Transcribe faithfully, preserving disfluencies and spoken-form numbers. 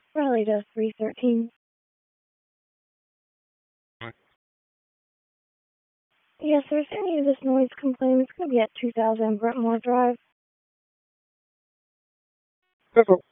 Rally to three thirteen. Yes, there's any of this noise complaint. It's going to be at two thousand Brentmore Drive. That's